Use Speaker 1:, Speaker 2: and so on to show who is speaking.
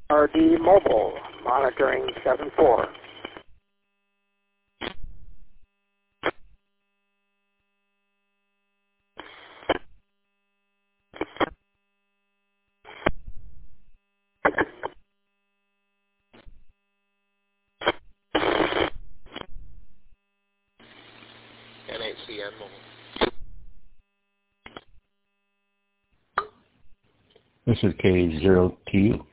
Speaker 1: RD Mobile, monitoring 7-4.
Speaker 2: NHCN Mobile.
Speaker 3: This is K0T